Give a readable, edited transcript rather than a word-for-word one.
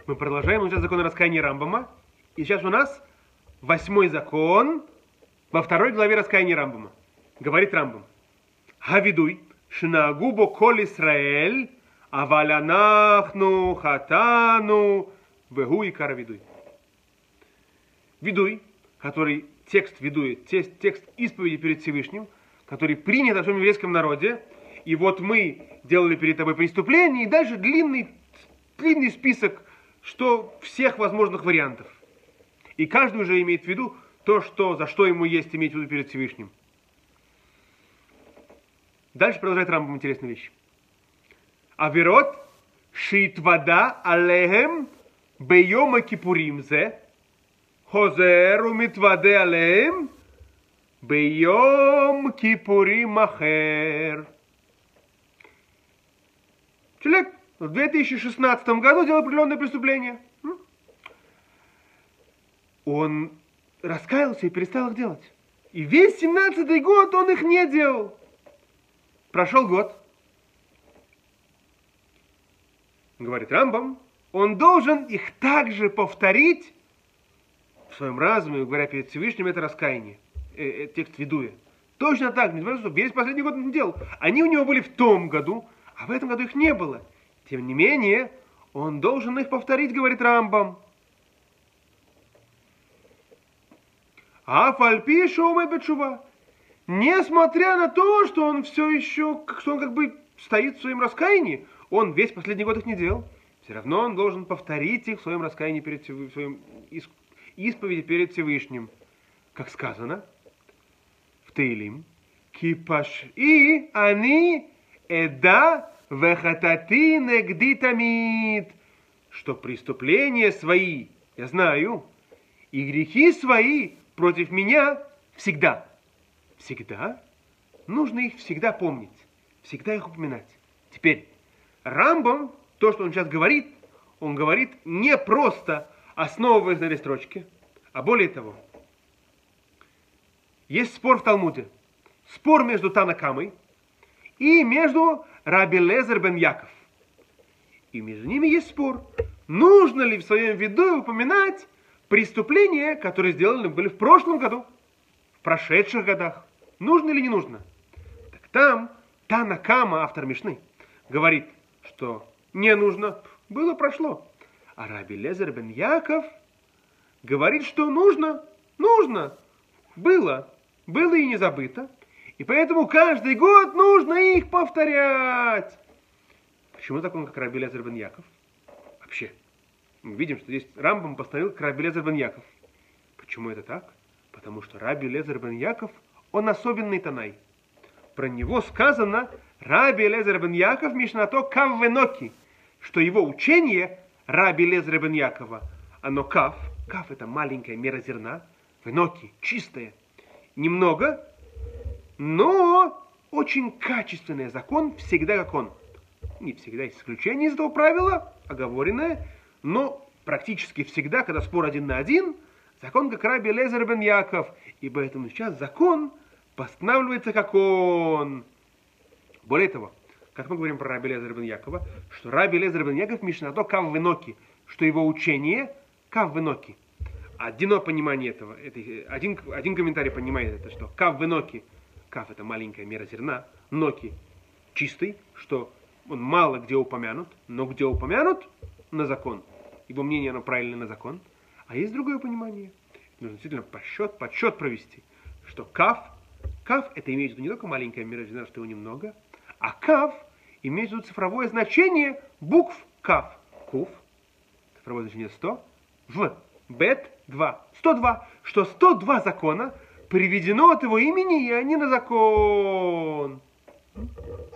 Мы продолжаем изучать законы раскаяния Рамбама. И сейчас у нас 8-й закон во 2 главе раскаяния Рамбама. Говорит Рамбам. Хавидуй, шинагубо кол Исраэль, авалянахну хатану, вегу и каравидуй. Видуй, который текст видует, текст исповеди перед Всевышним, который принят во всем еврейском народе. И вот мы делали перед тобой преступление, и дальше длинный список всех возможных вариантов. И каждый уже имеет в виду то, за что ему есть иметь в виду перед Всевышним. Дальше продолжает Рамбам интересную вещь. Аверот шитвада алехем бейома кипуримзе хозер умитваде алехем бейом кипурим ахер. Человек в 2016 году делал определенное преступление. Он раскаялся и перестал их делать. И весь 17-й год он их не делал. Прошел год. Говорит Рамбам, он должен их также повторить в своем разуме, говоря перед Всевышним, это раскаяние. Текст Видуя. Точно так, несмотря на то, что весь последний год он не делал. Они у него были в том году, а в этом году их не было. Тем не менее, он должен их повторить, говорит Рамбам. Афальпи шоумэ бетшува. Несмотря на то, что он все еще, что он как бы стоит в своем раскаянии, он весь последний год их не делал, все равно он должен повторить их в своем раскаянии, в своем исповеди перед Всевышним. Как сказано в Теилим, кипаш и они эда вехатати негди тамид, что преступления свои я знаю, и грехи свои против меня всегда. Всегда? Нужно их всегда помнить, всегда их упоминать. Теперь, Рамбам, то, что он сейчас говорит, он говорит не просто основываясь на этой строчке, а более того, есть спор в Талмуде, спор между Тана Камой и между Раби Лезер бен Яков. И между ними есть спор, нужно ли в своем виду упоминать преступления, которые сделаны были в прошлом году, в прошедших годах. Нужно или не нужно? Так там Тана Кама, автор Мишны, говорит, что не нужно, было, прошло. А Раби Лезер бен Яков говорит, что нужно, было и не забыто. И поэтому каждый год нужно их повторять. Почему такой, как Раби Лезер бен Яков? Вообще, мы видим, что здесь Рамбам постановил как Раби Лезер бен Яков. Почему это так? Потому что Раби Лезер бен Яков, он особенный Танай. Про него сказано Раби Лезер бен Яков мишнато кав веноки, что его учение Раби Лезера бен Якова, оно кав это маленькая мера зерна, веноки, чистое, немного, но очень качественный закон, всегда как он. Не всегда есть исключение из этого правила, оговоренное, но практически всегда, когда спор 1 на 1, закон как Раби Лезер бен Яков, и поэтому сейчас закон постанавливается как он. Более того, как мы говорим про Раби Лезер бен Якова, что Раби Лезер бен Яков мишнато кав веноки, что его учение кав веноки. Одно понимание этого, один комментарий понимает это, что кав веноки, кав это маленькая мера зерна, ноки чистый, что он мало где упомянут, но где упомянут на закон. Его мнение, оно правильно на закон. А есть другое понимание. Нужно действительно подсчет провести, что кав это имеет в виду не только маленькая мера зерна, что его немного, а кав имеет в виду цифровое значение букв кав. Кув, цифровое значение 100, в, бет 2, 102, что 102 закона приведено от его имени, и они на закон.